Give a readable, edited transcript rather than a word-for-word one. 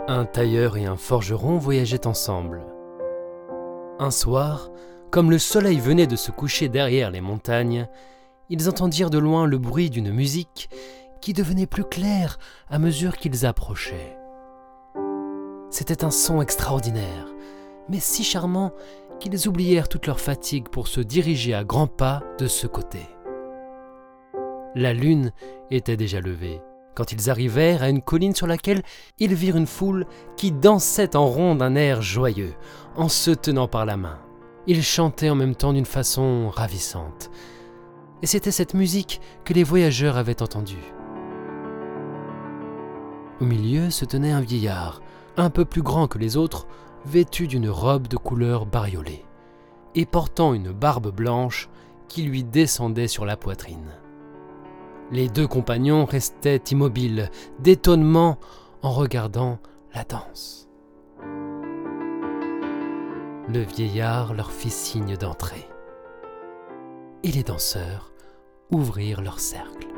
Un tailleur et un forgeron voyageaient ensemble. Un soir, comme le soleil venait de se coucher derrière les montagnes, ils entendirent de loin le bruit d'une musique qui devenait plus claire à mesure qu'ils approchaient. C'était un son extraordinaire, mais si charmant qu'ils oublièrent toute leur fatigue pour se diriger à grands pas de ce côté. La lune était déjà levée, quand ils arrivèrent à une colline sur laquelle ils virent une foule qui dansait en rond d'un air joyeux, en se tenant par la main. Ils chantaient en même temps d'une façon ravissante. Et c'était cette musique que les voyageurs avaient entendue. Au milieu se tenait un vieillard, un peu plus grand que les autres, vêtu d'une robe de couleur bariolée, et portant une barbe blanche qui lui descendait sur la poitrine. Les deux compagnons restaient immobiles, d'étonnement, en regardant la danse. Le vieillard leur fit signe d'entrer, et les danseurs ouvrirent leur cercle.